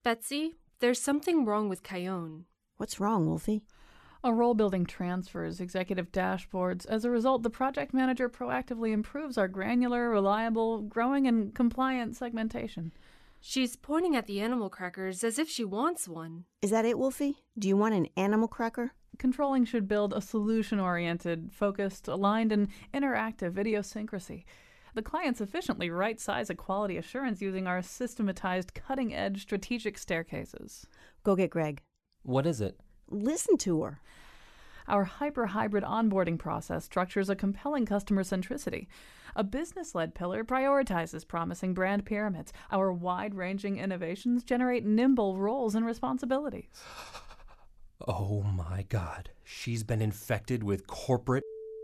Betsy, there's something wrong with Cayenne. What's wrong, Wolfie? A role-building transfers executive dashboards. As a result, the project manager proactively improves our granular, reliable, growing, and compliant segmentation. She's pointing at the animal crackers as if she wants one. Is that it, Wolfie? Do you want an animal cracker? Controlling should build a solution-oriented, focused, aligned, and interactive idiosyncrasy. The clients efficiently right-size a quality assurance using our systematized, cutting-edge strategic staircases. Go get Greg. What is it? Listen to her. Our hyper-hybrid onboarding process structures a compelling customer centricity. A business-led pillar prioritizes promising brand pyramids. Our wide-ranging innovations generate nimble roles and responsibilities. Oh my God. She's been infected with corporate.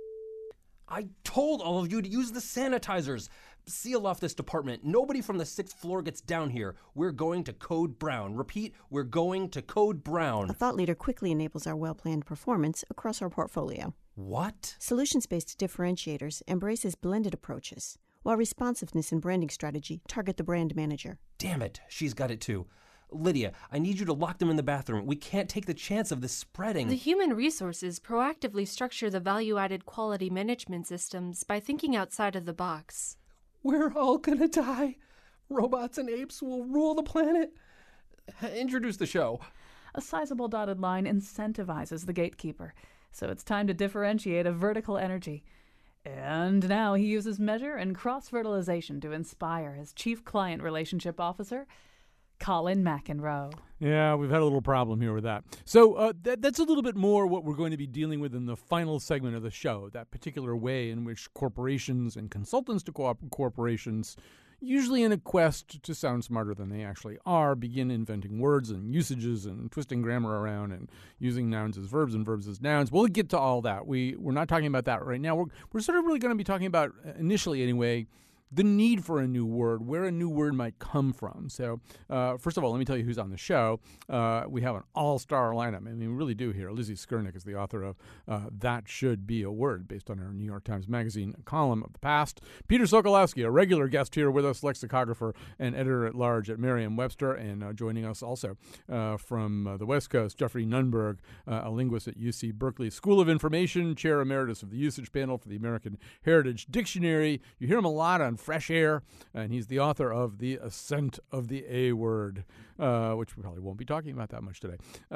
I told all of you to use the sanitizers. Seal off this department. Nobody from the 6th floor gets down here. We're going to Code Brown. Repeat, we're going to Code Brown. A thought leader quickly enables our well-planned performance across our portfolio. What? Solutions-based differentiators embraces blended approaches, while responsiveness and branding strategy target the brand manager. Damn it, she's got it too. Lydia, I need you to lock them in the bathroom. We can't take the chance of this spreading. The human resources proactively structure the value-added quality management systems by thinking outside of the box. We're all gonna die. Robots and apes will rule the planet. Introduce the show. A sizable dotted line incentivizes the gatekeeper, so it's time to differentiate a vertical energy. And now he uses measure and cross-fertilization to inspire his chief client relationship officer, Colin McEnroe. Yeah, we've had a little problem here with that. So that's a little bit more what we're going to be dealing with in the final segment of the show, that particular way in which corporations and consultants to corporations, usually in a quest to sound smarter than they actually are, begin inventing words and usages and twisting grammar around and using nouns as verbs and verbs as nouns. We'll get to all that. We're not talking about that right now. We're sort of really going to be talking about, initially anyway, the need for a new word, where a new word might come from. So, first of all, let me tell you who's on the show. We have an all-star lineup. I mean, we really do here. Lizzie Skurnik is the author of That Should Be a Word, based on her New York Times Magazine column of the past. Peter Sokolowski, a regular guest here with us, lexicographer and editor-at-large at Merriam-Webster, and joining us also from the West Coast, Jeffrey Nunberg, a linguist at UC Berkeley School of Information, chair emeritus of the usage panel for the American Heritage Dictionary. You hear him a lot on Fresh Air, and he's the author of The Ascent of the A Word, which we probably won't be talking about that much today.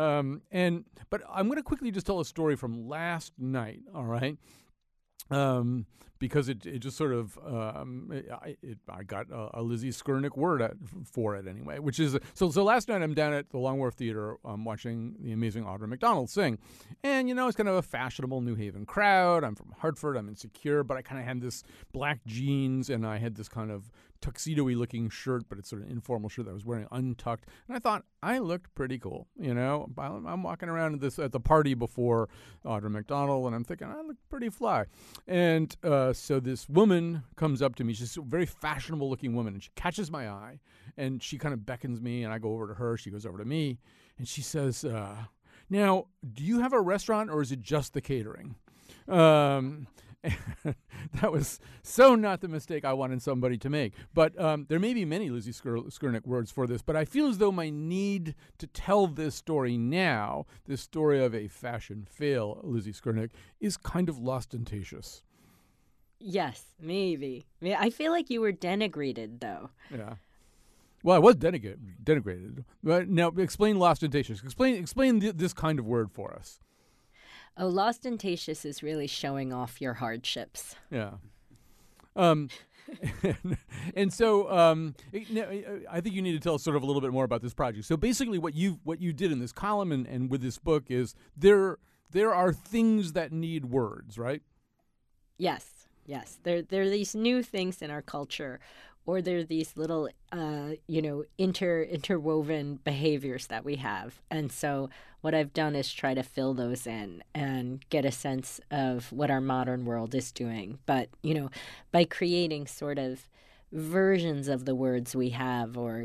But I'm going to quickly just tell a story from last night, all right? Because it just sort of I got a Lizzie Skurnik word for it anyway, which is so last night I'm down at the Long Wharf Theater watching the amazing Audra McDonald sing, and it's kind of a fashionable New Haven crowd. I'm from Hartford, I'm insecure, but I kind of had this black jeans and I had this kind of tuxedo-y looking shirt, but it's sort of an informal shirt that I was wearing untucked, and I thought I looked pretty cool. I'm walking around at the party before Audra McDonald, and I'm thinking I look pretty fly. And so this woman comes up to me. She's a very fashionable looking woman, and she catches my eye, and she kind of beckons me, and I go over to her. She goes over to me, and she says, now, do you have a restaurant, or is it just the catering? That was so not the mistake I wanted somebody to make. But there may be many Lizzie Skurnik words for this, but I feel as though my need to tell this story now, this story of a fashion fail, Lizzie Skurnik, is kind of ostentatious. Yes, maybe. I feel like you were denigrated, though. Yeah. Well, I was denigrated. But now, explain ostentatious. Explain this kind of word for us. Oh, ostentatious is really showing off your hardships. Yeah. And so I think you need to tell us sort of a little bit more about this project. So basically what you did in this column and with this book is there are things that need words, right? Yes. There are these new things in our culture, or there are these little, interwoven behaviors that we have. And so what I've done is try to fill those in and get a sense of what our modern world is doing. But, by creating sort of versions of the words we have, or,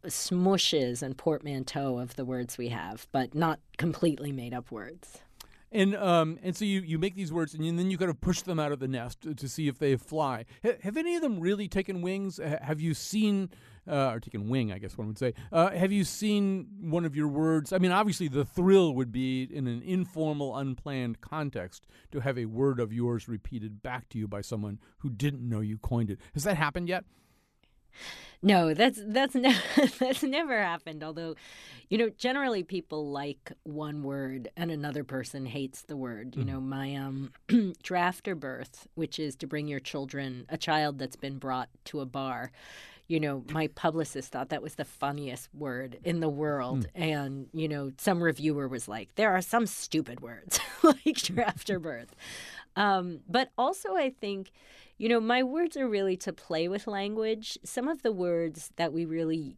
smooshes and portmanteau of the words we have, but not completely made up words. And so you make these words, and then you kind of push them out of the nest to see if they fly. Have any of them really taken wings? Have you seen, or taken wing, I guess one would say, have you seen one of your words? I mean, obviously the thrill would be in an informal, unplanned context to have a word of yours repeated back to you by someone who didn't know you coined it. Has that happened yet? No, that's never happened. Although, generally people like one word and another person hates the word. My draft or birth, which is to bring your a child that's been brought to a bar. My publicist thought that was the funniest word in the world. And, some reviewer was like, there are some stupid words like draft or birth. But also I think, my words are really to play with language. Some of the words that we really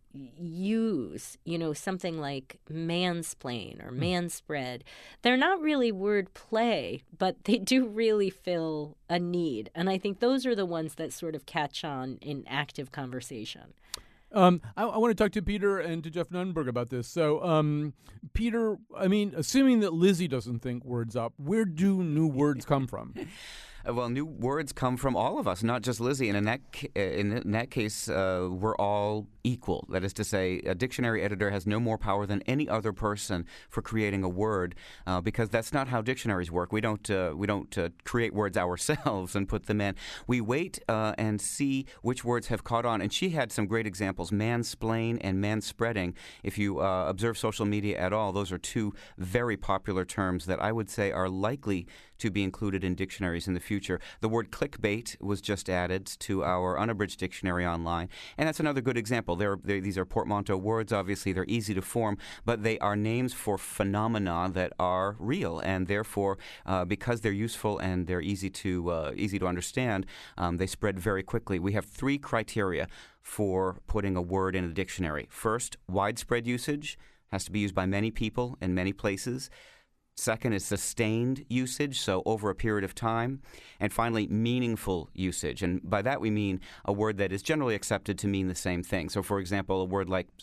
use, something like mansplain or manspread, they're not really word play, but they do really fill a need. And I think those are the ones that sort of catch on in active conversation. I want to talk to Peter and to Jeff Nunberg about this. So, Peter, I mean, assuming that Lizzie doesn't think words up, where do new words come from? Well, new words come from all of us, not just Lizzie. And in that case, we're all equal. That is to say, a dictionary editor has no more power than any other person for creating a word, because that's not how dictionaries work. We don't create words ourselves and put them in. We wait and see which words have caught on. And she had some great examples: mansplain and manspreading. If you observe social media at all, those are two very popular terms that I would say are likely to be included in dictionaries in the future. The word clickbait was just added to our unabridged dictionary online, and that's another good example. These are portmanteau words. Obviously, they're easy to form, but they are names for phenomena that are real, and therefore, because they're useful and they're easy to understand, they spread very quickly. We have 3 criteria for putting a word in a dictionary. First, widespread usage. Has to be used by many people in many places. Second is sustained usage, so over a period of time. And finally, meaningful usage. And by that we mean a word that is generally accepted to mean the same thing. So, for example, a word like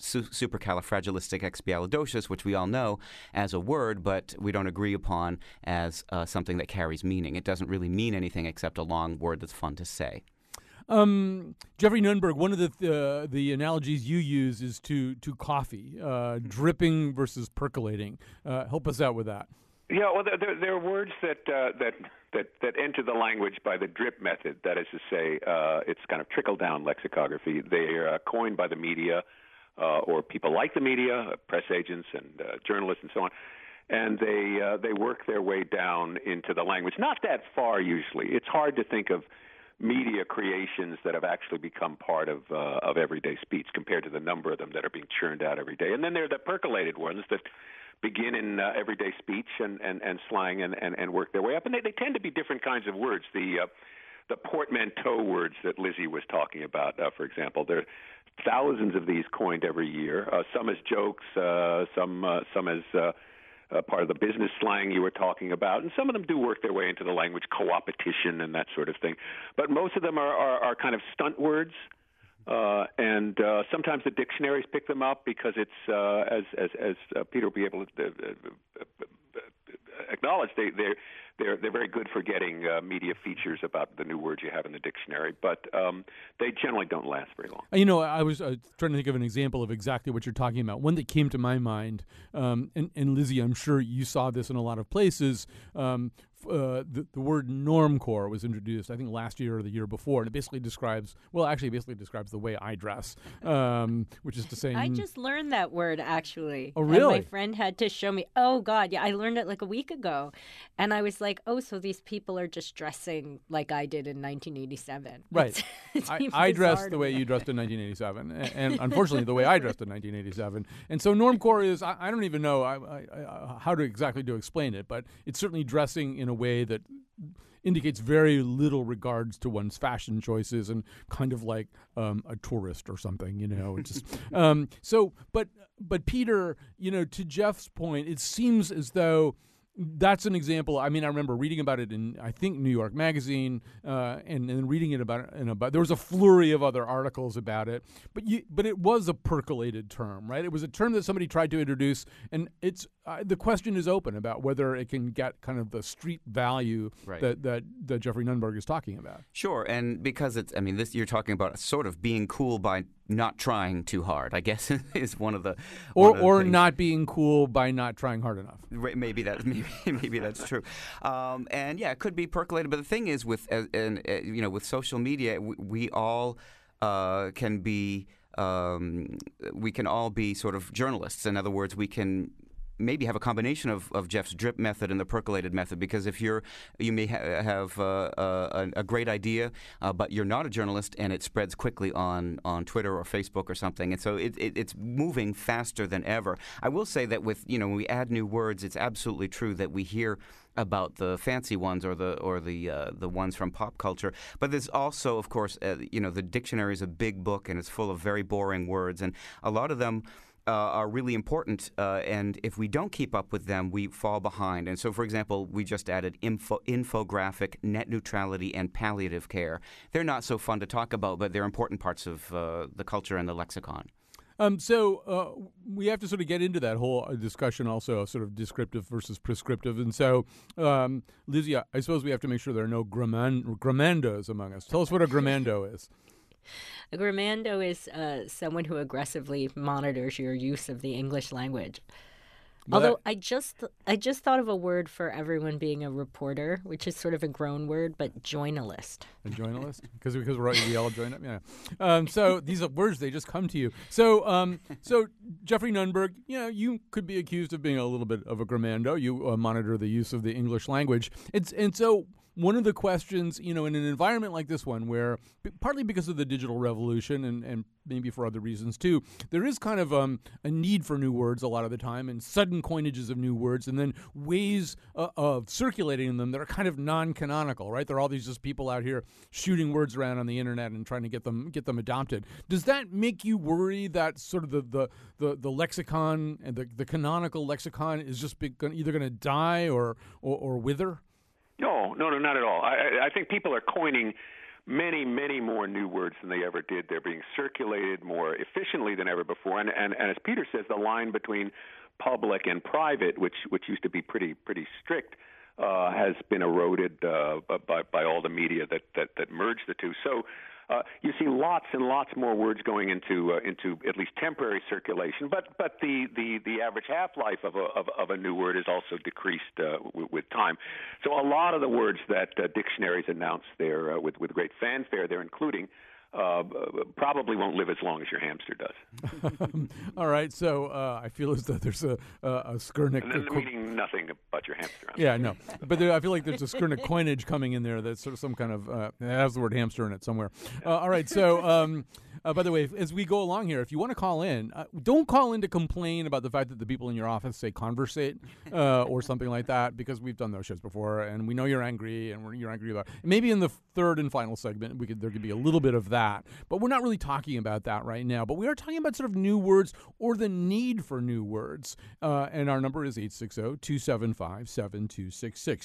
supercalifragilisticexpialidocious, which we all know as a word, but we don't agree upon as something that carries meaning. It doesn't really mean anything except a long word that's fun to say. Jeffrey Nunberg, one of the analogies you use is to coffee, dripping versus percolating. Help us out with that. Yeah, well, there are words that enter the language by the drip method. That is to say, it's kind of trickle-down lexicography. They are coined by the media or people like the media, press agents and journalists and so on. And they work their way down into the language. Not that far, usually. It's hard to think of media creations that have actually become part of everyday speech compared to the number of them that are being churned out every day. And then there are the percolated ones that begin in everyday speech and slang and work their way up. And they tend to be different kinds of words. The portmanteau words that Lizzie was talking about, for example, there are thousands of these coined every year, some as jokes, some as part of the business slang you were talking about, and some of them do work their way into the language, co-opetition and that sort of thing. But most of them are kind of stunt words, and sometimes the dictionaries pick them up because it's, as Peter will be able to acknowledge, they're very good for getting media features about the new words you have in the dictionary, but they generally don't last very long. I was trying to think of an example of exactly what you're talking about. One that came to my mind, and Lizzie, I'm sure you saw this in a lot of places. The word normcore was introduced, I think, last year or the year before, and it basically describes the way I dress, which is to say... I just learned that word, actually. Oh, really? And my friend had to show me. Oh, God, yeah, I learned it like a week ago. And I was like, oh, so these people are just dressing like I did in 1987. Right. I dressed the way you dressed in 1987, and unfortunately the way I dressed in 1987. And so normcore is, I don't even know how to exactly explain it, but it's certainly dressing in a way that indicates very little regards to one's fashion choices and kind of like a tourist or something, It's just, but Peter, to Jeff's point, it seems as though that's an example. I mean, I remember reading about it in, I think, New York Magazine, and reading it about there was a flurry of other articles about it. But it was a percolated term, right? It was a term that somebody tried to introduce, and it's the question is open about whether it can get kind of the street value that Jeffrey Nunberg is talking about. Sure, and because you're talking about sort of being cool by not trying too hard, I guess, is one of the or not being cool by not trying hard enough. Maybe that's true, and yeah, it could be percolated. But the thing is, with with social media, we all can be. We can all be sort of journalists. In other words, we can maybe have a combination of Jeff's drip method and the percolated method, because if you may have a great idea, but you're not a journalist, and it spreads quickly on Twitter or Facebook or something, and so it's moving faster than ever. I will say that when we add new words, it's absolutely true that we hear about the fancy ones or the ones from pop culture, but there's also, of course, the dictionary is a big book and it's full of very boring words, and a lot of them are really important, and if we don't keep up with them, we fall behind. And so, for example, we just added infographic, net neutrality, and palliative care. They're not so fun to talk about, but they're important parts of the culture and the lexicon. So we have to sort of get into that whole discussion also, sort of descriptive versus prescriptive. And so, Lizzie, I suppose we have to make sure there are no grammandos among us. Tell us what a grammando is. A grammando is someone who aggressively monitors your use of the English language. Although I just thought of a word for everyone being a reporter, which is sort of a grown word, but journalist. A journalist? Because we all join up? Yeah. So these are words, they just come to you. So Jeffrey Nunberg, you could be accused of being a little bit of a grammando. You monitor the use of the English language. And so one of the questions, in an environment like this one, where partly because of the digital revolution and maybe for other reasons too, there is kind of a need for new words a lot of the time, and sudden coinages of new words, and then ways of circulating them that are kind of non-canonical, right? There are all these just people out here shooting words around on the internet and trying to get them adopted. Does that make you worry that sort of the lexicon and the canonical lexicon is just either going to die or wither? No, not at all. I think people are coining many, many more new words than they ever did. They're being circulated more efficiently than ever before. And as Peter says, the line between public and private, which used to be pretty strict, has been eroded by all the media that merged the two. So you see lots and lots more words going into at least temporary circulation, but the average half-life of a new word is also decreased with time. So a lot of the words that dictionaries announce there with great fanfare they're including probably won't live as long as your hamster does. All right, so I feel as though there's a Skurnik. And then meaning nothing about your hamster. Yeah, no, but I feel like there's a Skurnik coinage coming in there that's sort of some kind of it has the word hamster in it somewhere. All right, so by the way, as we go along here, if you want to call in, don't call in to complain about the fact that the people in your office say conversate or something like that, because we've done those shows before, and we know you're angry, and you're angry about it. Maybe in the third and final segment, there could be a little bit of that. But we're not really talking about that right now. But we are talking about sort of new words or the need for new words. And our number is 860-275-7266.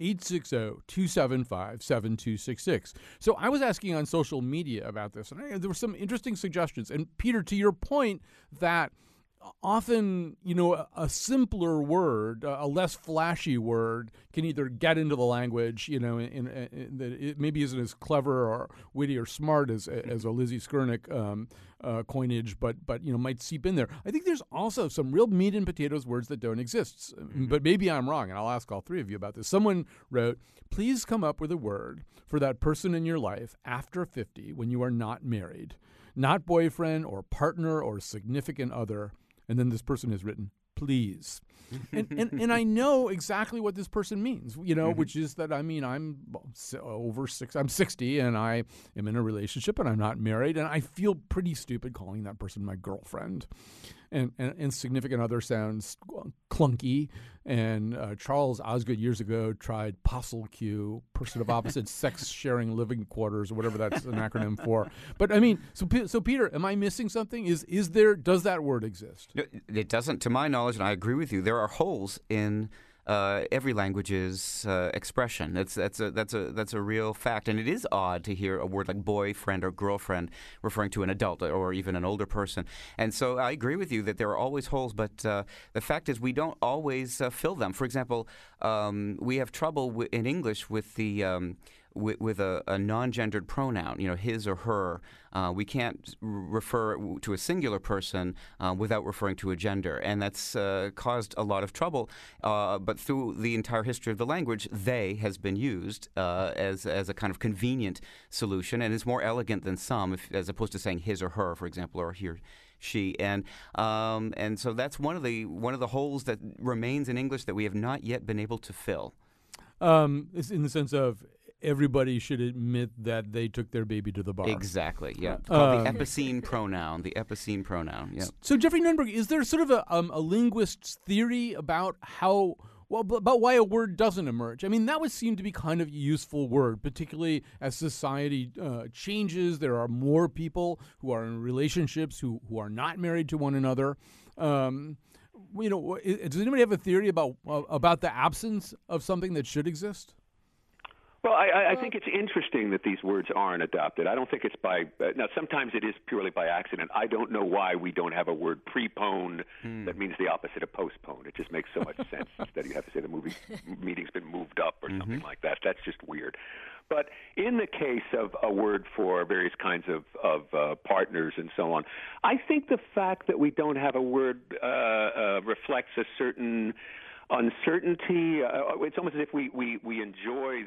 860-275-7266. So I was asking on social media about this, and there were some interesting suggestions. And Peter, to your point that often, a simpler word, a less flashy word, can either get into the language, that it maybe isn't as clever or witty or smart as a Lizzie Skurnik coinage, but might seep in there. I think there's also some real meat and potatoes words that don't exist, but maybe I'm wrong, and I'll ask all three of you about this. Someone wrote, please come up with a word for that person in your life after 50 when you are not married, not boyfriend or partner or significant other. And then this person has written, please. And I know exactly what this person means, which is that, I'm over 6, I'm 60, and I am in a relationship, and I'm not married, and I feel pretty stupid calling that person my girlfriend. And significant other sounds clunky. And Charles Osgood years ago tried POSSL Q, person of opposite sex sharing living quarters, or whatever that's an acronym for. But so Peter, am I missing something? Does that word exist? No, it doesn't, to my knowledge, and I agree with you. There are holes in every language's expression. That's a real fact, and it is odd to hear a word like boyfriend or girlfriend referring to an adult or even an older person. And so I agree with you that there are always holes, but the fact is we don't always fill them. For example, we have trouble in English with the with a non-gendered pronoun, his or her. We can't refer to a singular person without referring to a gender, and that's caused a lot of trouble. But through the entire history of the language, they has been used as a kind of convenient solution, and is more elegant than some, as opposed to saying his or her, for example, or he or she, and so that's one of the holes that remains in English that we have not yet been able to fill. It's in the sense of everybody should admit that they took their baby to the bar. Exactly, yeah. Called the epicene pronoun. The epicene pronoun, yeah. So, Jeffrey Nunberg, is there sort of a linguist's theory about about why a word doesn't emerge? I mean, that would seem to be kind of a useful word, particularly as society changes. There are more people who are in relationships who are not married to one another. Does anybody have a theory about the absence of something that should exist? Well, I think it's interesting that these words aren't adopted. I don't think it's by now. Sometimes it is purely by accident. I don't know why we don't have a word prepone that means the opposite of postpone. It just makes so much sense. Instead, you have to say the meeting's been moved up or something like that. That's just weird. But in the case of a word for various kinds of partners and so on, I think the fact that we don't have a word reflects a certain uncertainty. It's almost as if we enjoy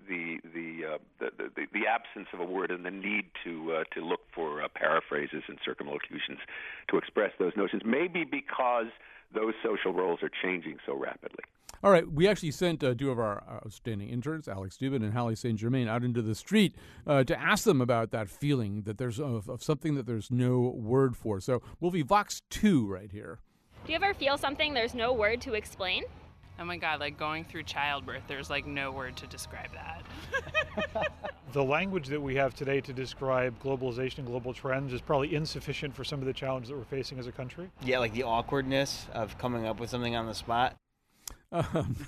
the absence of a word and the need to look for paraphrases and circumlocutions to express those notions. Maybe because those social roles are changing so rapidly. All right, we actually sent two of our outstanding interns, Alex Dubin and Hallie St. Germain, out into the street to ask them about that feeling that there's of something that there's no word for. So we'll be Vox 2 right here. Do you ever feel something there's no word to explain? Oh my God, like going through childbirth, there's like no word to describe that. The language that we have today to describe globalization and global trends is probably insufficient for some of the challenges that we're facing as a country. Yeah, like the awkwardness of coming up with something on the spot. I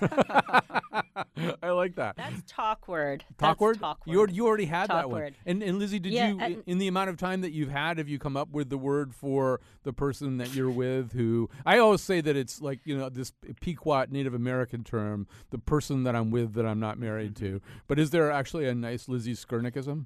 like that. That's talkword. Talkword? Talkword. You already had that Talkword. one. And Lizzie, did you, in the amount of time that you've had, have you come up with the word for the person that you're with who, I always say that it's like, this Pequot Native American term, the person that I'm with that I'm not married to. But is there actually a nice Lizzie Skurnickism?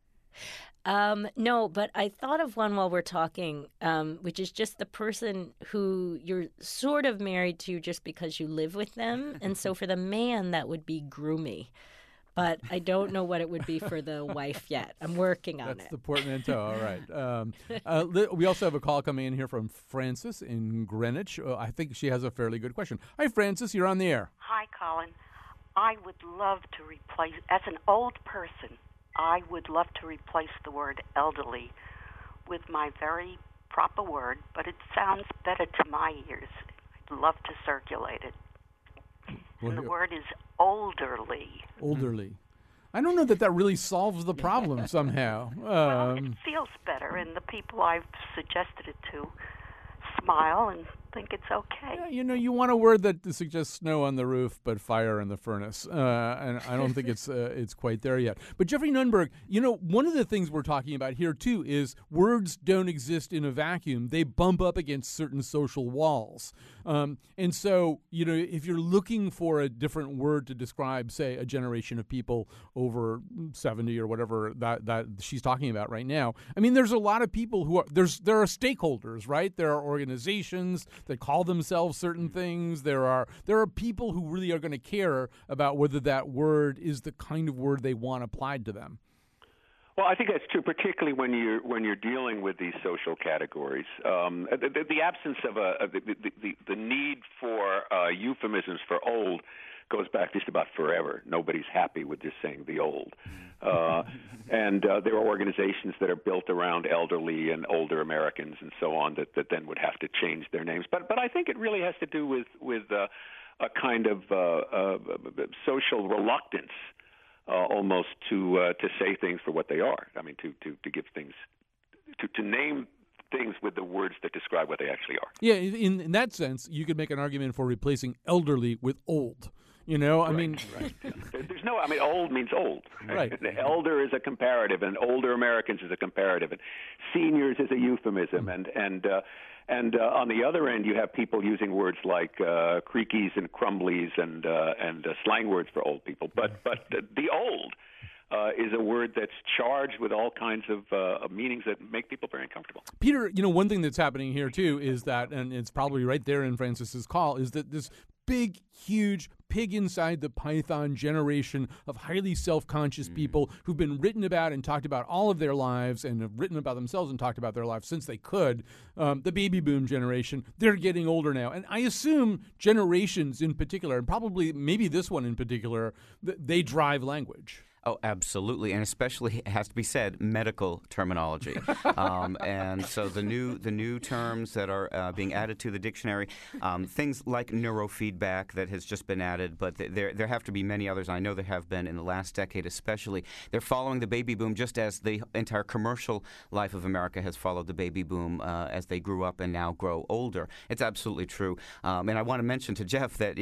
No, but I thought of one while we're talking, which is just the person who you're sort of married to just because you live with them. And so for the man, that would be groomy. But I don't know what it would be for the wife yet. I'm working on it. That's the portmanteau. All right. We also have a call coming in here from Frances in Greenwich. I think she has a fairly good question. Hi, Frances. You're on the air. Hi, Colin. I would love to replace, as an old person, I would love to replace the word elderly with my very proper word, but it sounds better to my ears. I'd love to circulate it. And the word is olderly. Olderly. I don't know that really solves the problem somehow. Well, it feels better, and the people I've suggested it to smile and think it's okay. Yeah, you want a word that suggests snow on the roof but fire in the furnace, and I don't think it's quite there yet. But Jeffrey Nunberg, one of the things we're talking about here too is words don't exist in a vacuum. They bump up against certain social walls, and so if you're looking for a different word to describe, say, a generation of people over 70 or whatever that she's talking about right now, I mean, there's a lot of people who are there are stakeholders, right? There are organizations that call themselves certain things. There are people who really are going to care about whether that word is the kind of word they want applied to them. Well, I think that's true, particularly when you're dealing with these social categories. The absence of the need for euphemisms for old goes back just about forever. Nobody's happy with just saying the old. And there are organizations that are built around elderly and older Americans and so on that then would have to change their names. But I think it really has to do with a kind of social reluctance almost to say things for what they are. I mean, to give things, to name things with the words that describe what they actually are. Yeah, in that sense, you could make an argument for replacing elderly with old. You know, I mean, there's no. I mean, old means old. Right. Elder is a comparative, and older Americans is a comparative, and seniors is a euphemism, and on the other end, you have people using words like creakies and crumblies and slang words for old people. But the old is a word that's charged with all kinds of meanings that make people very uncomfortable. Peter, you know, one thing that's happening here too is that, and it's probably right there in Francis's call, is that this big, huge pig inside the python generation of highly self-conscious people who've been written about and talked about all of their lives and have written about themselves and talked about their lives since they could, the baby boom generation, they're getting older now. And I assume generations in particular, and probably maybe this one in particular, they drive language. Oh, absolutely, and especially, it has to be said, medical terminology. And so the new terms that are being added to the dictionary, things like neurofeedback that has just been added, but there have to be many others. I know there have been in the last decade especially. They're following the baby boom just as the entire commercial life of America has followed the baby boom as they grew up and now grow older. It's absolutely true. And I want to mention to Jeff that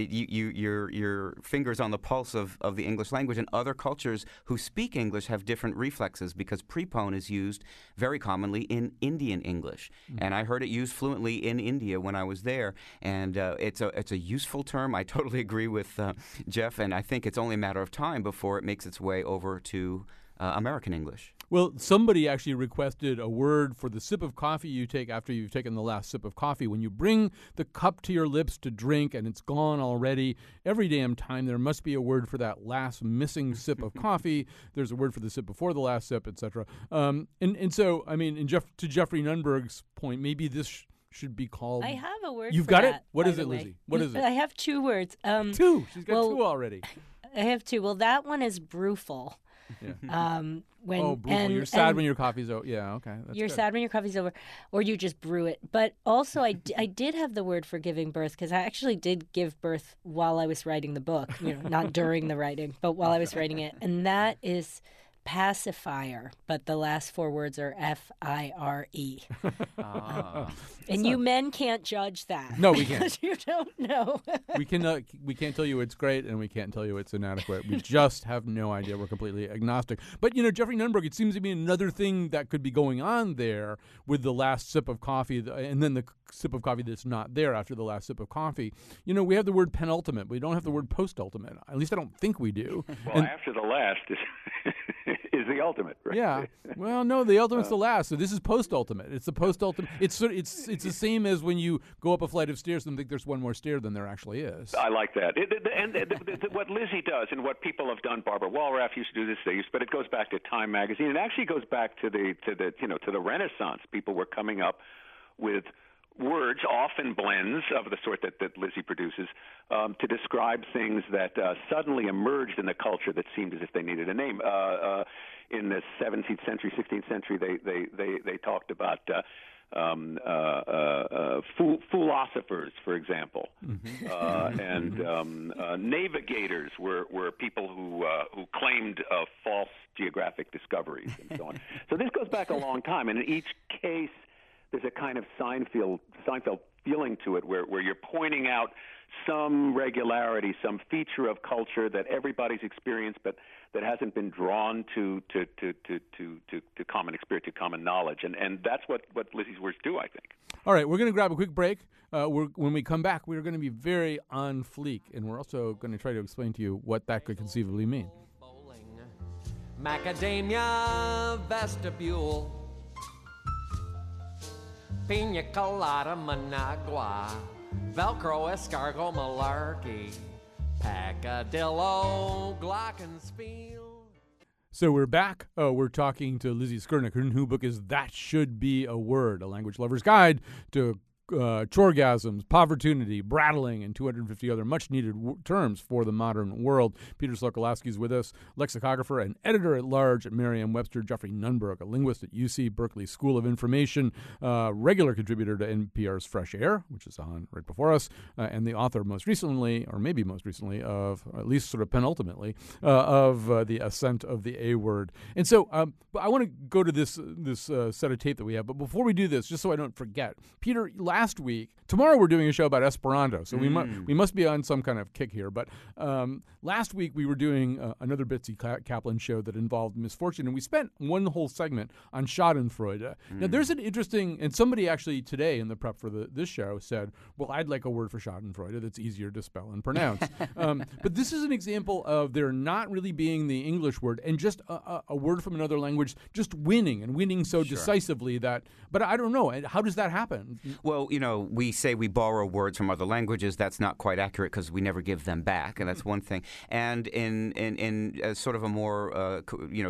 your finger's on the pulse of the English language, and other cultures who speak English have different reflexes because prepone is used very commonly in Indian English. And I heard it used fluently in India when I was there. And it's a useful term. I totally agree with Jeff, and I think it's only a matter of time before it makes its way over to American English. Well, somebody actually requested a word for the sip of coffee you take after you've taken the last sip of coffee. When you bring the cup to your lips to drink and it's gone already, every damn time there must be a word for that last missing sip of coffee. There's a word for the sip before the last sip, etc. And so, I mean, to Jeffrey Nunberg's point, maybe this should be called... I have a word You've for got that, it? What is by it, the way. Lizzie? What is it? I have two words. Two? She's got two already. I have two. Well, that one is brewful. Yeah. When you're sad when your coffee's over. Yeah, okay. You're good. sad when your coffee's over, or you just brew it. But also, I did have the word for giving birth, because I actually did give birth while I was writing the book. You know, not during the writing, but while I was writing it. And that is pacifier, but the last four words are F-I-R-E. And you men can't judge that. No, we can't. Because you don't know. We can't tell you it's great, and we can't tell you it's inadequate. We just have no idea. We're completely agnostic. But, you know, Jeffrey Nunberg, it seems to be another thing that could be going on there with the last sip of coffee, and then the sip of coffee that's not there after the last sip of coffee. You know, we have the word penultimate. We don't have the word post-ultimate. At least I don't think we do. Well, after the last is the ultimate, right? Yeah. Well, no, the ultimate's the last. So this is post-ultimate. It's the post-ultimate. It's the same as when you go up a flight of stairs and think there's one more stair than there actually is. I like that. What Lizzie does, and what people have done, Barbara Wallraff used to do this, but it goes back to Time magazine. It actually goes back to the Renaissance. People were coming up with words, often blends of the sort that Lizzie produces, to describe things that suddenly emerged in the culture that seemed as if they needed a name. In the 17th century, 16th century, they talked about philosophers, for example, and navigators were people who claimed false geographic discoveries and so on. So this goes back a long time, and in each case, there's a kind of Seinfeld feeling to it, where you're pointing out some regularity, some feature of culture that everybody's experienced, but that hasn't been drawn to common experience, to common knowledge, and that's what Lizzie's words do, I think. All right, we're going to grab a quick break. When we come back, we're going to be very on fleek, and we're also going to try to explain to you what that could conceivably mean. Macadamia vestibule, Pina colada, Managua, Velcro, escargot, malarkey, Pacadillo, glockenspiel. So we're back. We're talking to Lizzie Skurnik. Her new book is That Should Be a Word, A Language Lover's Guide to chorgasms, povertunity, brattling, and 250 other much-needed terms for the modern world. Peter Sokolowski is with us, lexicographer and editor-at-large at Merriam-Webster. Jeffrey Nunberg, a linguist at UC Berkeley School of Information, regular contributor to NPR's Fresh Air, which is on right before us, and the author most recently, or maybe most recently, of, at least sort of penultimately, of The Ascent of the A-Word. And so I want to go to this set of tape that we have, but before we do this, just so I don't forget, Peter, last week, tomorrow we're doing a show about Esperanto, so we must be on some kind of kick here, but last week we were doing another Bitsy Kaplan show that involved misfortune, and we spent one whole segment on Schadenfreude. Now, there's an interesting, and somebody actually today in the prep for this show said, well, I'd like a word for Schadenfreude that's easier to spell and pronounce. But this is an example of there not really being the English word and just a word from another language just winning and winning so decisively that, but I don't know, how does that happen? Well, we say we borrow words from other languages. That's not quite accurate because we never give them back, and that's one thing. And in sort of a more,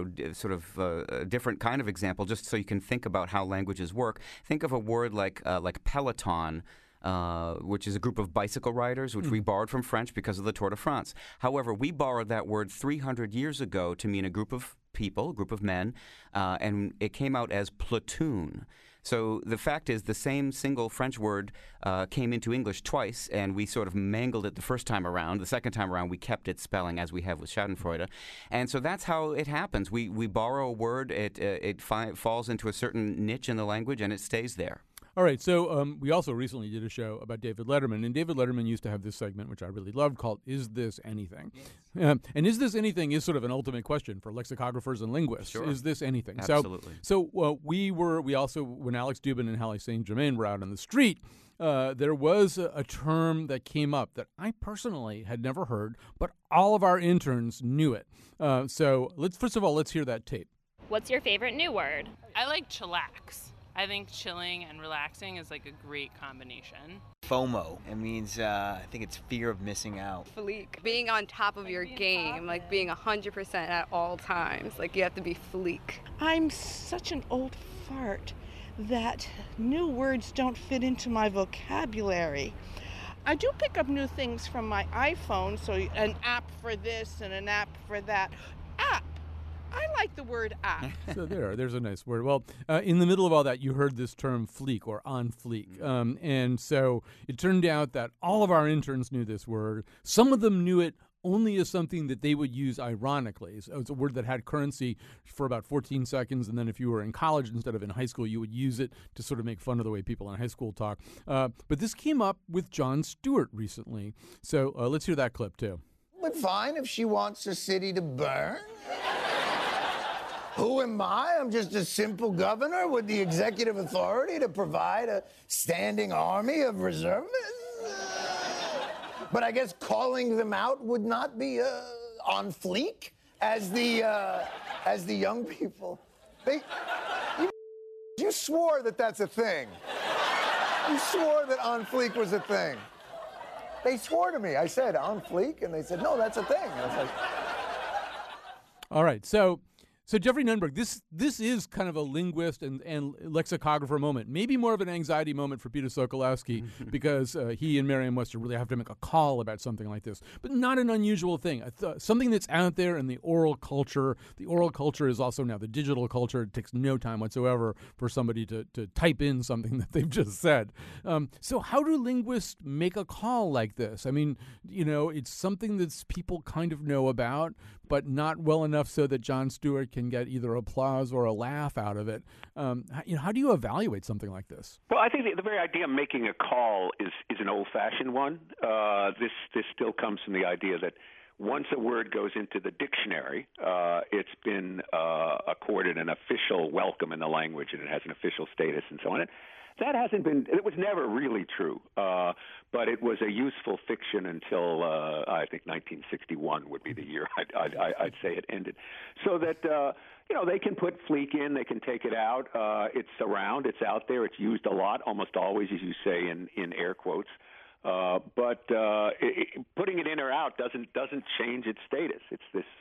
different kind of example, just so you can think about how languages work, think of a word like peloton, which is a group of bicycle riders, which we borrowed from French because of the Tour de France. However, we borrowed that word 300 years ago to mean a group of people, a group of men, and it came out as platoon. So the fact is the same single French word came into English twice, and we sort of mangled it the first time around. The second time around, we kept its spelling as we have with Schadenfreude. And so that's how it happens. We borrow a word, it falls into a certain niche in the language, and it stays there. All right, so we also recently did a show about David Letterman, and David Letterman used to have this segment, which I really loved, called Is This Anything? Yes. And Is This Anything is sort of an ultimate question for lexicographers and linguists. Sure. Is this anything? Absolutely. So we also, when Alex Dubin and Hallie St. Germain were out on the street, there was a term that came up that I personally had never heard, but all of our interns knew it. So first of all, let's hear that tape. What's your favorite new word? I like chillax. I think chilling and relaxing is like a great combination. FOMO. It means, I think it's fear of missing out. Fleek. Being on top of your game, like being 100% at all times. Like you have to be fleek. I'm such an old fart that new words don't fit into my vocabulary. I do pick up new things from my iPhone, so an app for this and an app for that. App. I like the word app. So there's a nice word. Well, in the middle of all that, you heard this term fleek or on fleek. And so it turned out that all of our interns knew this word. Some of them knew it only as something that they would use ironically. So it's a word that had currency for about 14 seconds, and then if you were in college instead of in high school, you would use it to sort of make fun of the way people in high school talk. But this came up with Jon Stewart recently. So let's hear that clip, too. But fine if she wants her city to burn. Who am I? I'm just a simple governor with the executive authority to provide a standing army of reservists. But I guess calling them out would not be on fleek, as the young people. You swore that that's a thing. You swore that on fleek was a thing. They swore to me. I said on fleek, and they said no, that's a thing. And I was like, all right, so Jeffrey Nunberg, this is kind of a linguist and lexicographer moment, maybe more of an anxiety moment for Peter Sokolowski because he and Merriam-Webster really have to make a call about something like this, but not an unusual thing. Something that's out there in the oral culture. The oral culture is also now the digital culture. It takes no time whatsoever for somebody to type in something that they've just said. So how do linguists make a call like this? I mean, it's something that people kind of know about, but not well enough so that Jon Stewart can get either applause or a laugh out of it. How do you evaluate something like this? Well, I think the very idea of making a call is an old-fashioned one. This still comes from the idea that once a word goes into the dictionary, it's been accorded an official welcome in the language, and it has an official status and so on. That hasn't been, it was never really true, but it was a useful fiction until, I think 1961 would be the year I'd say it ended. So that, they can put fleek in, they can take it out. It's around, it's out there, it's used a lot, almost always, as you say, in air quotes. But putting it in or out doesn't change its status. It's this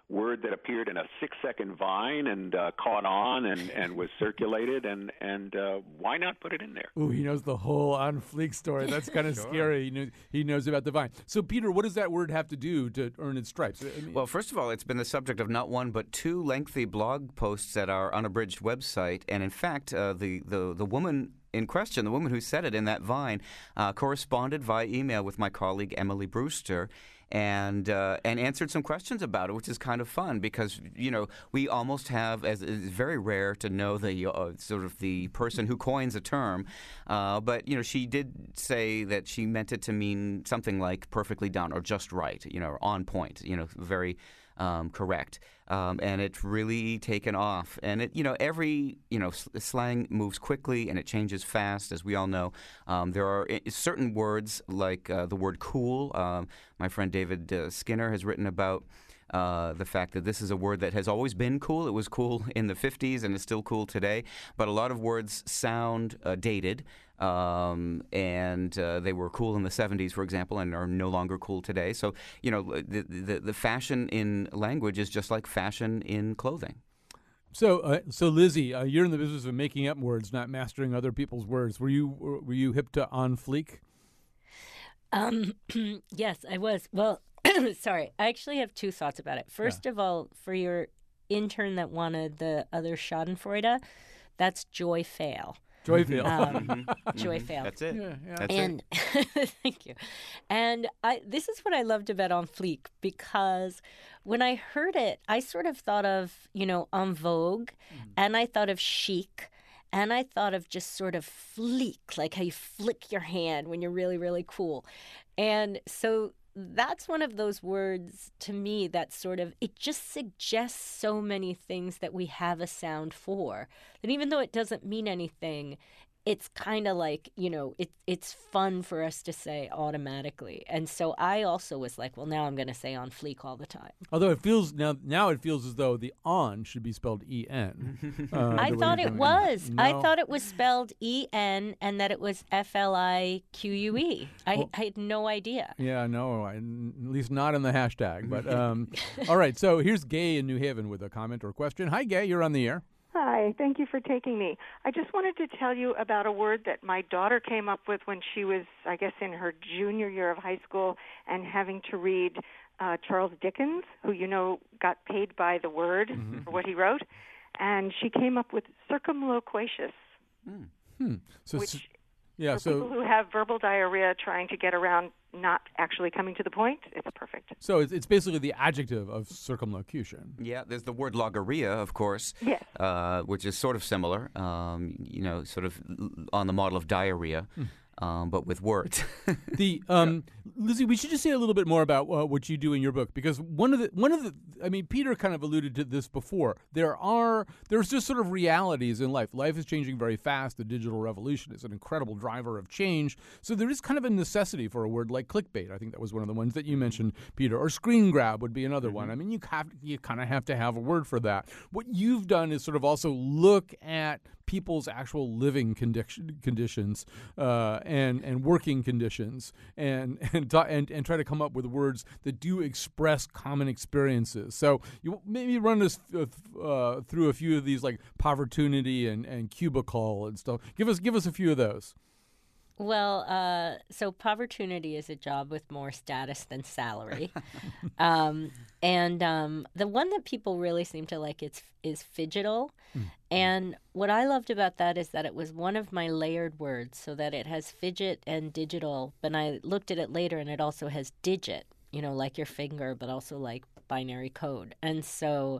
word that appeared in a 6-second Vine and caught on and was circulated, and why not put it in there? Ooh, he knows the whole On Fleek story. That's kind of scary. He knows about the Vine. So, Peter, what does that word have to do to earn its stripes? Well, first of all, it's been the subject of not one but 2 lengthy blog posts at our Unabridged website, and in fact, the woman in question, the woman who said it in that Vine, corresponded via email with my colleague Emily Brewster, and answered some questions about it, which is kind of fun because, we almost have, as it's very rare to know the sort of the person who coins a term, but, she did say that she meant it to mean something like perfectly done or just right, or on point, very correct. And it's really taken off. And it, every, slang moves quickly and it changes fast, as we all know. There are certain words like the word cool. My friend David Skinner has written about the fact that this is a word that has always been cool. It was cool in the 50s and is still cool today. But a lot of words sound dated. And they were cool in the 70s, for example, and are no longer cool today. So, the fashion in language is just like fashion in clothing. So Lizzie, you're in the business of making up words, not mastering other people's words. Were you hip to On Fleek? Yes, I was. Well, sorry, I actually have 2 thoughts about it. First of all, for your intern that wanted the other Schadenfreude, that's Joy Fail. Joy Fail. Joy Fail. That's it. Yeah. That's it. Thank you. And this is what I loved about On Fleek, because when I heard it, I sort of thought of, En Vogue, and I thought of chic, and I thought of just sort of fleek, like how you flick your hand when you're really, really cool. And so that's one of those words to me that sort of, it just suggests so many things that we have a sound for. And even though it doesn't mean anything, it's kind of like, it's fun for us to say automatically. And so I also was like, well, now I'm going to say On Fleek all the time. Although it feels now it feels as though the on should be spelled E-N. I thought it was. No. I thought it was spelled E-N and that it was F-L-I-Q-U-E. I had no idea. Yeah, no, at least not in the hashtag. But all right, so here's Gay in New Haven with a comment or question. Hi, Gay, you're on the air. Hi, thank you for taking me. I just wanted to tell you about a word that my daughter came up with when she was, I guess, in her junior year of high school and having to read Charles Dickens, who, got paid by the word for what he wrote. And she came up with circumloquacious, So, which yeah, for people who have verbal diarrhea trying to get around not actually coming to the point, it's perfect. So it's basically the adjective of circumlocution. Yeah, there's the word logorrhea, of course, yes. Which is sort of similar, sort of on the model of diarrhea. But with words. Lizzie, we should just say a little bit more about what you do in your book, because one of the I mean, Peter kind of alluded to this before. There's just sort of realities in life. Life is changing very fast. The digital revolution is an incredible driver of change. So there is kind of a necessity for a word like clickbait. I think that was one of the ones that you mentioned, Peter. Or screen grab would be another one. I mean, you kind of have to have a word for that. What you've done is sort of also look at people's actual living conditions and working conditions and try to come up with words that do express common experiences. So you maybe run us through a few of these, like povertunity and cubicle and stuff. Give us a few of those. Well, so povertunity is a job with more status than salary. And the one that people really seem to like is fidgetal. And what I loved about that is that it was one of my layered words, so that it has fidget and digital. But I looked at it later and it also has digit, like your finger, but also like binary code. And so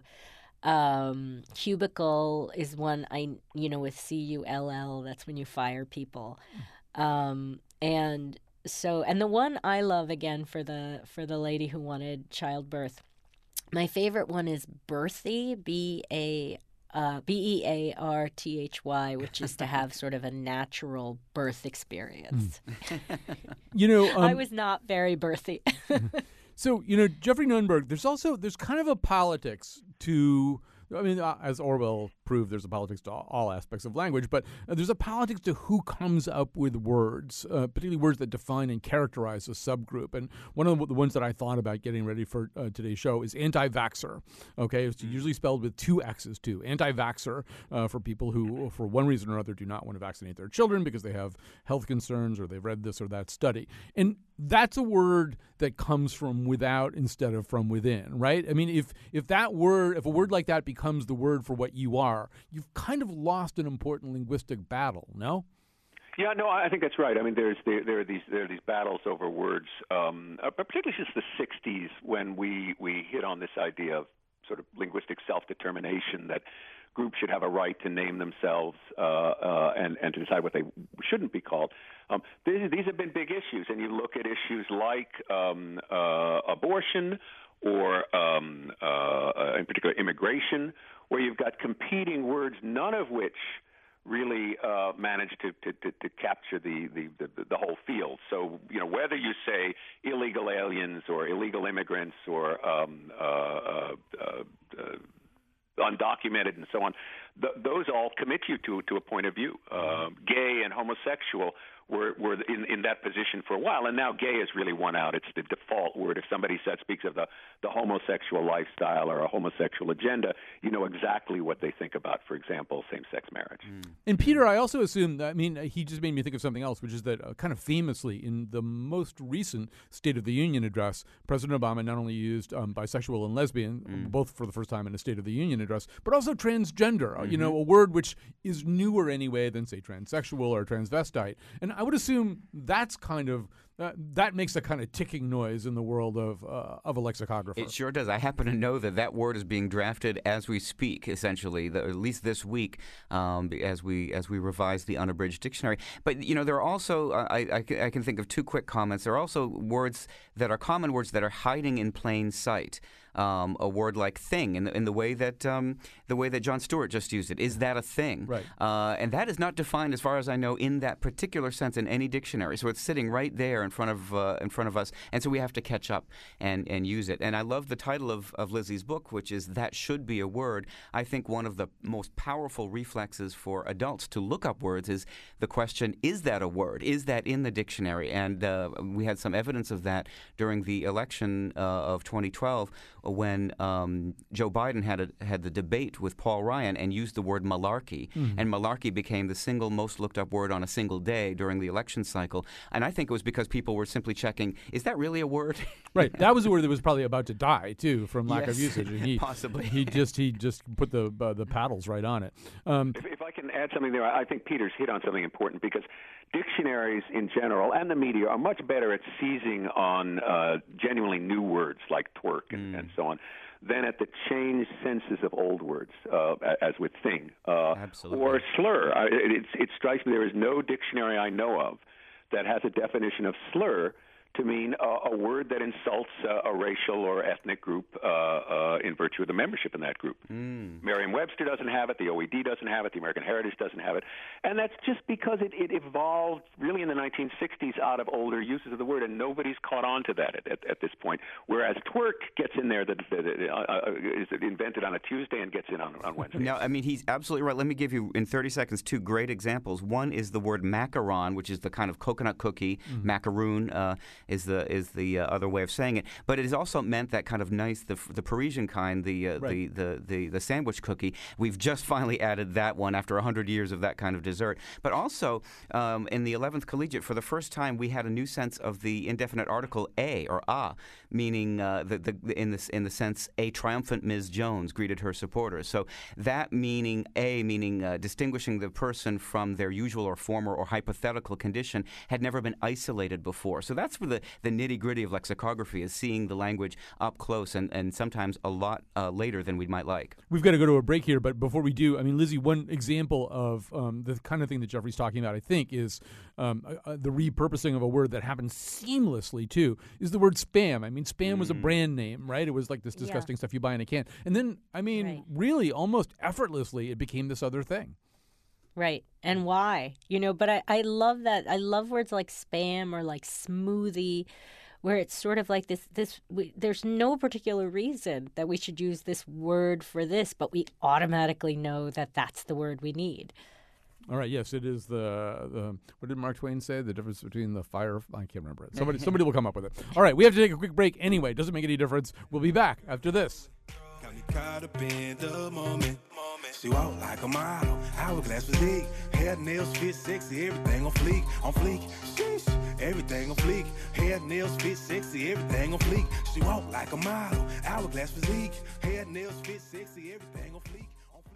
cubicle is one with C-U-L-L, that's when you fire people. And the one I love, again, for the lady who wanted childbirth, my favorite one is birthy, B-E-A-R-T-H-Y, which is to have sort of a natural birth experience. I was not very birthy. So, Jeffrey Nunberg, there's kind of a politics to I mean, as Orwell proved, there's a politics to all aspects of language, but there's a politics to who comes up with words, particularly words that define and characterize a subgroup. And one of the ones that I thought about getting ready for today's show is anti-vaxxer. Okay, it's usually spelled with 2 X's too. Anti-vaxxer for people who, for one reason or other, do not want to vaccinate their children because they have health concerns or they've read this or that study. And that's a word that comes from without instead of from within, right? I mean, if a word like that becomes the word for what you are, you've kind of lost an important linguistic battle, no? Yeah, no, I think that's right. I mean, there are these battles over words, particularly since the '60s, when we hit on this idea of sort of linguistic self-determination, that groups should have a right to name themselves and to decide what they shouldn't be called. These have been big issues, and you look at issues like abortion or, in particular, immigration, where you've got competing words, none of which really managed to capture the whole field. So, you know, whether you say illegal aliens or illegal immigrants or undocumented and so on, those all commit you to a point of view. Gay and homosexual were in that position for a while, and now gay has really won out. It's the default word. If somebody speaks of the homosexual lifestyle or a homosexual agenda, you know exactly what they think about, for example, same-sex marriage. And Peter, I also assume that, I mean, he just made me think of something else, which is that kind of famously in the most recent State of the Union address, President Obama not only used bisexual and lesbian, both for the first time in a State of the Union address, but also transgender, you know, a word which is newer anyway than, say, transsexual or transvestite. And I would assume that's kind of that makes a kind of ticking noise in the world of a lexicographer. It sure does. I happen to know that word is being drafted as we speak, essentially, at least this week, as we revise the unabridged dictionary. But you know, there are also I can think of 2 quick comments. There are also words that are common words that are hiding in plain sight. A word like thing, in the way that Jon Stewart just used it. Is that a thing? Right. And that is not defined, as far as I know, in that particular sense in any dictionary. So it's sitting right there in front of us, and so we have to catch up and use it. And I love the title of Lizzie's book, which is That Should Be a Word. I think one of the most powerful reflexes for adults to look up words is the question: is that a word? Is that in the dictionary? And we had some evidence of that during the election of 2012. When Joe Biden had the debate with Paul Ryan and used the word malarkey, and malarkey became the single most looked up word on a single day during the election cycle. And I think it was because people were simply checking, is that really a word? Right. That was a word that was probably about to die too from lack of usage. And possibly. He just put the paddles right on it. If I can add something there, I think Peter's hit on something important, because dictionaries in general and the media are much better at seizing on genuinely new words like twerk and so on than at the changed senses of old words, as with thing or slur. It strikes me there is no dictionary I know of that has a definition of slur to mean a word that insults a racial or ethnic group in virtue of the membership in that group. Merriam-Webster doesn't have it, the OED doesn't have it, the American Heritage doesn't have it, and that's just because it evolved really in the 1960s out of older uses of the word, and nobody's caught on to that at this point, whereas twerk gets in there, that is invented on a Tuesday and gets in on Wednesday. Now, I mean, he's absolutely right. Let me give you, in 30 seconds, 2 great examples. One is the word macaron, which is the kind of coconut cookie, macaroon, is the other way of saying it, but it is also meant that kind of nice, the Parisian kind, the sandwich cookie. We've just finally added that one after 100 years of that kind of dessert. But also in the 11th Collegiate, for the first time, we had a new sense of the indefinite article a or a, meaning in the sense a triumphant Ms. Jones greeted her supporters. So that meaning distinguishing the person from their usual or former or hypothetical condition had never been isolated before. So that's where the nitty-gritty of lexicography is seeing the language up close and sometimes a lot later than we might like. We've got to go to a break here, but before we do, I mean, Lizzie, one example of the kind of thing that Jeffrey's talking about, I think, is the repurposing of a word that happens seamlessly, too, is the word spam. I mean, spam was a brand name, right? It was like this disgusting stuff you buy in a can. And then, I mean, really almost effortlessly, it became this other thing. Right. And why? You know, but I love that. I love words like spam or like smoothie, where it's sort of like there's no particular reason that we should use this word for this, but we automatically know that that's the word we need. All right. Yes, it is the what did Mark Twain say? The difference between the fire. I can't remember it. Somebody will come up with it. All right. We have to take a quick break anyway. Doesn't make any difference. We'll be back after this. Got me caught up in the moment. She walk like a model, hourglass physique, hair, nails fit sexy, everything on fleek, sheesh, everything on fleek, hair, nails fit sexy, everything on fleek. She walk like a model, hourglass physique, hair, nails fit sexy, everything on fleek.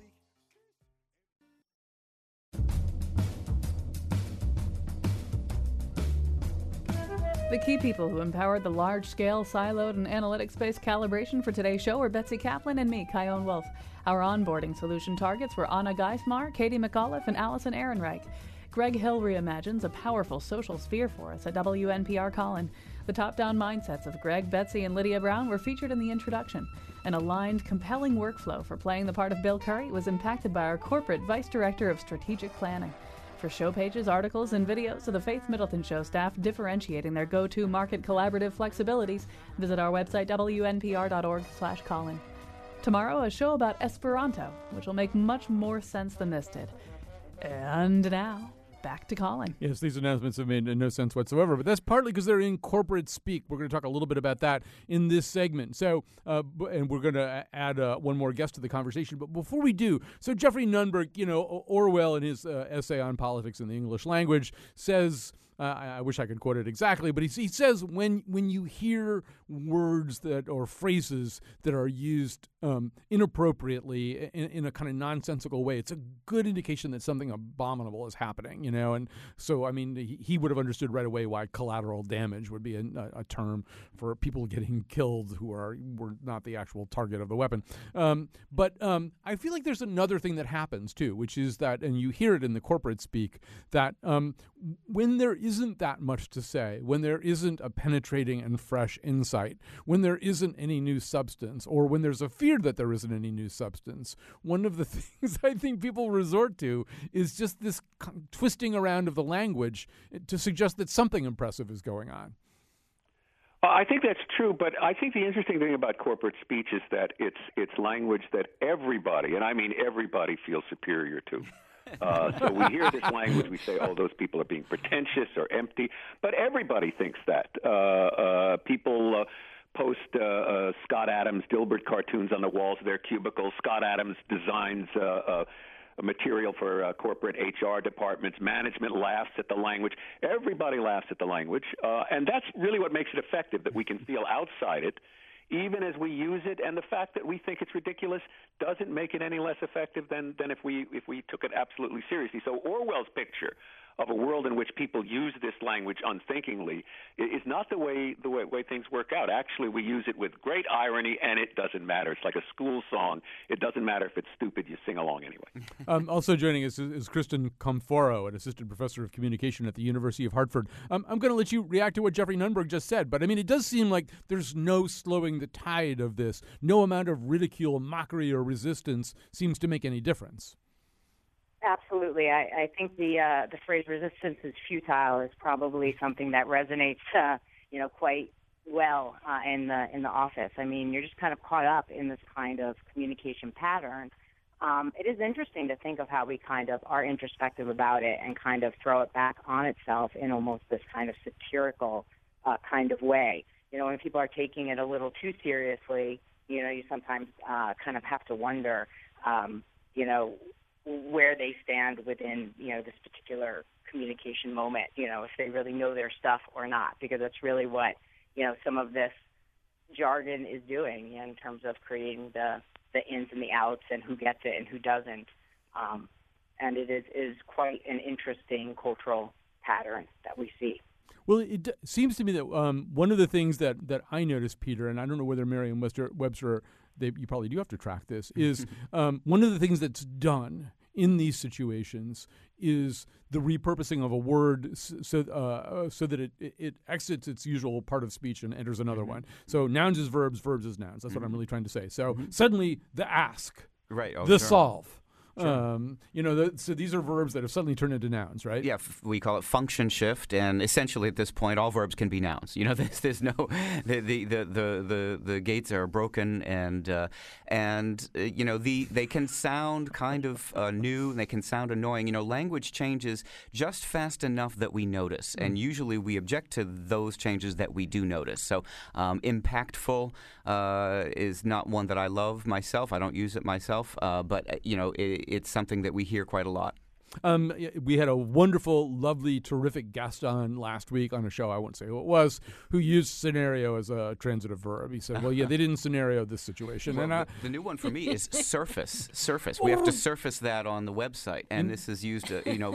The key people who empowered the large-scale, siloed, and analytics-based calibration for today's show were Betsy Kaplan and me, Kyone Wolf. Our onboarding solution targets were Anna Geismar, Katie McAuliffe, and Allison Ehrenreich. Greg Hill reimagines a powerful social sphere for us at WNPR Colin. The top-down mindsets of Greg, Betsy, and Lydia Brown were featured in the introduction. An aligned, compelling workflow for playing the part of Bill Curry was impacted by our corporate Vice Director of Strategic Planning. For show pages, articles, and videos of the Faith Middleton Show staff differentiating their go-to market collaborative flexibilities, visit our website, wnpr.org/Colin. Tomorrow, a show about Esperanto, which will make much more sense than this did. And now, back to Colin. Yes, these announcements have made no sense whatsoever, but that's partly because they're in corporate speak. We're going to talk a little bit about that in this segment. So, and we're going to add one more guest to the conversation. But before we do, so Jeffrey Nunberg, Orwell in his essay on politics in the English language says, I wish I could quote it exactly, but he says when you hear words that or phrases that are used inappropriately in a kind of nonsensical way, it's a good indication that something abominable is happening, And so, I mean, he would have understood right away why collateral damage would be a term for people getting killed who were not the actual target of the weapon. But I feel like there's another thing that happens too, which is that, and you hear it in the corporate speak, that when there isn't that much to say, when there isn't a penetrating and fresh insight, when there isn't any new substance, or when there's a fear that there isn't any new substance, one of the things I think people resort to is just this twisting around of the language to suggest that something impressive is going on. I think that's true, but I think the interesting thing about corporate speech is that it's language that everybody, and I mean everybody, feels superior to. So we hear this language, we say, oh, those people are being pretentious or empty, but everybody thinks that. People post Scott Adams Dilbert cartoons on the walls of their cubicles. Scott Adams designs material for corporate HR departments. Management laughs at the language. Everybody laughs at the language, and that's really what makes it effective, that we can feel outside it, even as we use it, and the fact that we think it's ridiculous doesn't make it any less effective than if we took it absolutely seriously. So Orwell's picture of a world in which people use this language unthinkingly is not the way things work out. Actually, we use it with great irony, and it doesn't matter. It's like a school song. It doesn't matter if it's stupid. You sing along anyway. Also joining us is Kristen Comforo, an assistant professor of communication at the University of Hartford. I'm going to let you react to what Jeffrey Nunberg just said, but I mean, it does seem like there's no slowing the tide of this. No amount of ridicule, mockery, or resistance seems to make any difference. Absolutely. I think the phrase "resistance is futile" is probably something that resonates, quite well in the office. I mean, you're just kind of caught up in this kind of communication pattern. It is interesting to think of how we kind of are introspective about it and kind of throw it back on itself in almost this kind of satirical kind of way. When people are taking it a little too seriously, you sometimes kind of have to wonder, where they stand within, this particular communication moment, if they really know their stuff or not, because that's really what, some of this jargon is doing in terms of creating the ins and the outs and who gets it and who doesn't. And it is quite an interesting cultural pattern that we see. Well, it seems to me that one of the things that I noticed, Peter, and I don't know whether Merriam-Webster, you probably do have to track this, is one of the things that's done in these situations is the repurposing of a word so that it exits its usual part of speech and enters another one. So nouns is verbs, verbs is nouns. That's what I'm really trying to say. So suddenly the ask, right, the solve, So these are verbs that have suddenly turned into nouns, right? Yeah, we call it function shift, and essentially at this point, all verbs can be nouns. There's no the gates are broken, and they can sound kind of new, and they can sound annoying. Language changes just fast enough that we notice, and usually we object to those changes that we do notice. So impactful is not one that I love myself. I don't use it myself, but it's something that we hear quite a lot. We had a wonderful, lovely, terrific guest on last week on a show, I won't say who it was, who used scenario as a transitive verb. He said, well, yeah, they didn't scenario this situation. Well, the new one for me is surface. Surface. We have to surface that on the website, and this is used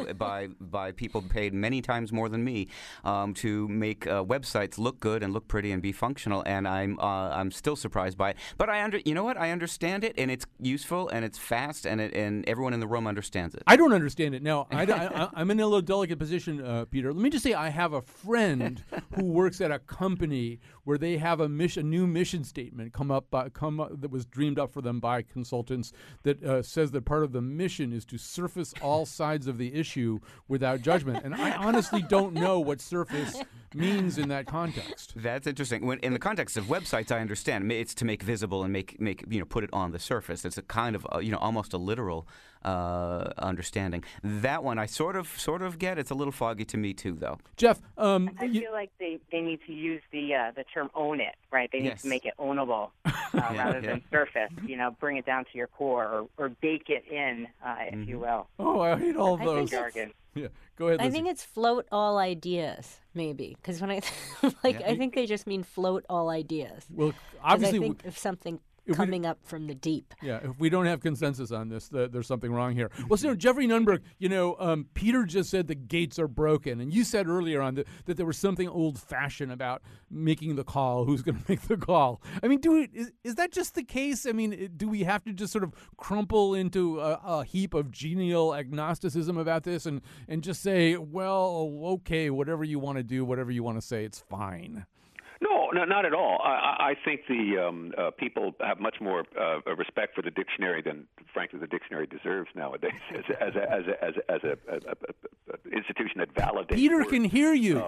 by people paid many times more than me to make websites look good and look pretty and be functional, and I'm still surprised by it. But I understand it, and it's useful, and it's fast, and everyone in the room understands it. I don't understand it. Now, I'm in a little delicate position, Peter. Let me just say I have a friend who works at a company where they have a new mission statement come up that was dreamed up for them by consultants that says that part of the mission is to surface all sides of the issue without judgment. And I honestly don't know what surface means in that context. That's interesting. When in the context of websites, I understand it's to make visible and make put it on the surface. It's a kind of almost a literal understanding. That one I sort of get. It's a little foggy to me too, though. Jeff, I feel like they need to use the term "own it," right? They need to make it ownable rather than surface. Bring it down to your core, or bake it in, if you will. Oh, I hate all of those. Jargon. Yeah, go ahead, Lizzie. I think it's float all ideas, maybe, because when I think they just mean float all ideas. Well, obviously, I think of something coming up from the deep. Yeah, if we don't have consensus on this, there's something wrong here. Well, Jeffrey Nunberg, Peter just said the gates are broken, and you said earlier on that there was something old-fashioned about making the call. Who's going to make the call? I mean, is that just the case? I mean, do we have to just sort of crumple into a heap of genial agnosticism about this and just say, well, okay, whatever you want to do, whatever you want to say, it's fine? No, not at all. I think the people have much more respect for the dictionary than, frankly, the dictionary deserves nowadays as a institution that validates. Peter words. Can hear you.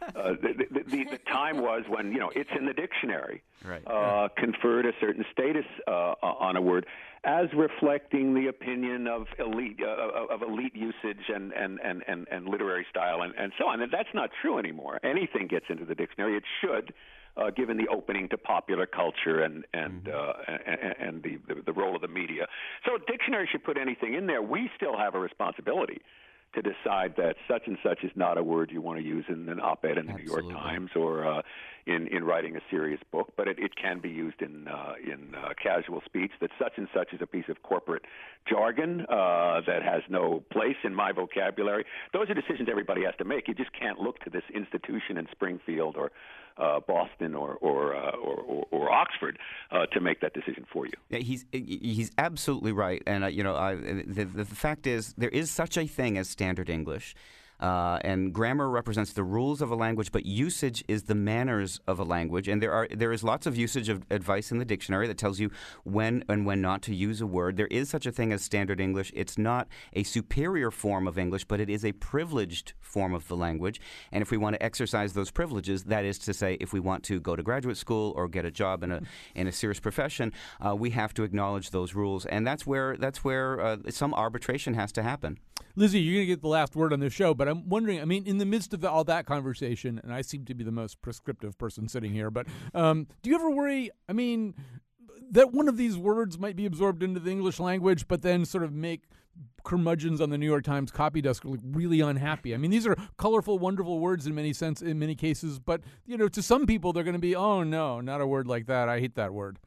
The time was when it's in the dictionary. Right. Conferred a certain status on a word as reflecting the opinion of elite usage and literary style and so on. And that's not true anymore. Anything gets into the dictionary. It should, given the opening to popular culture and the role of the media. So a dictionary should put anything in there. We still have a responsibility to decide that such and such is not a word you want to use in an op-ed in the New York Times or in writing a serious book, but it can be used in casual speech, that such and such is a piece of corporate jargon that has no place in my vocabulary. Those are decisions everybody has to make. You just can't look to this institution in Springfield or Boston or Oxford to make that decision for you. Yeah, he's absolutely right, and the fact is there is such a thing as standard English. And grammar represents the rules of a language, but usage is the manners of a language. And there is lots of usage of advice in the dictionary that tells you when and when not to use a word. There is such a thing as standard English. It's not a superior form of English, but it is a privileged form of the language. And if we want to exercise those privileges, that is to say, if we want to go to graduate school or get a job in a serious profession, we have to acknowledge those rules. And that's where some arbitration has to happen. Lizzie, you're going to get the last word on this show, but I'm wondering, I mean, in the midst of all that conversation, and I seem to be the most prescriptive person sitting here, but do you ever worry, I mean, that one of these words might be absorbed into the English language, but then sort of make curmudgeons on the New York Times copy desk look really unhappy? I mean, these are colorful, wonderful words in many cases, but, to some people, they're going to be, oh, no, not a word like that. I hate that word.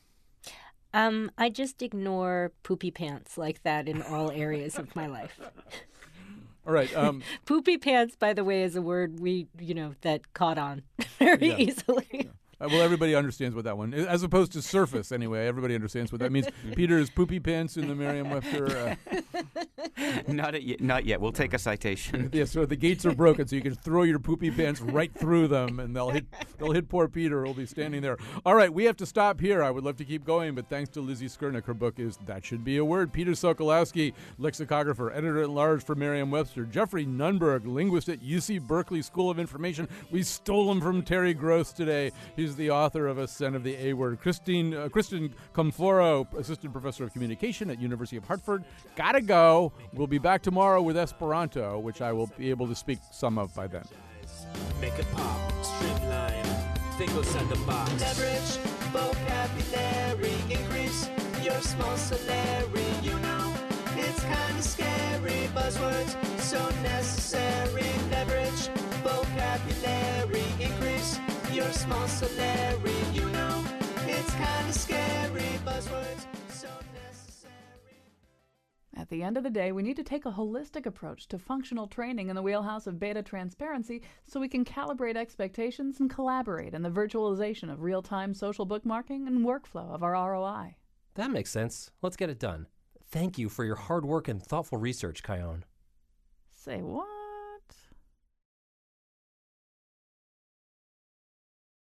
I just ignore poopy pants like that in all areas of my life. All right. Poopy pants, by the way, is a word that caught on very easily. Yeah. Well, everybody understands what that one is, as opposed to surface, anyway. Everybody understands what that means. Peter, is poopy pants in the Merriam-Webster? Not yet. We'll take a citation. Yeah, so the gates are broken, so you can throw your poopy pants right through them, and they'll hit poor Peter, who'll be standing there. All right, we have to stop here. I would love to keep going, but thanks to Lizzie Skurnik. Her book is That Should Be a Word. Peter Sokolowski, lexicographer, editor-at-large for Merriam-Webster. Jeffrey Nunberg, linguist at UC Berkeley School of Information. We stole him from Terry Gross today. He's the author of Ascent of the A-Word. Kristen Comforo, assistant professor of communication at University of Hartford. Gotta go. We'll be back tomorrow with Esperanto, which I will be able to speak some of by then. Make it pop, streamline, think outside the box. Leverage, vocabulary, increase your small salary. You know, it's kind of scary. Buzzwords, so necessary. Leverage, vocabulary, increase your small salary. You know, it's kind of scary. Buzzwords, so necessary. At the end of the day, we need to take a holistic approach to functional training in the wheelhouse of beta transparency so we can calibrate expectations and collaborate in the virtualization of real-time social bookmarking and workflow of our ROI. That makes sense. Let's get it done. Thank you for your hard work and thoughtful research, Kion. Say what?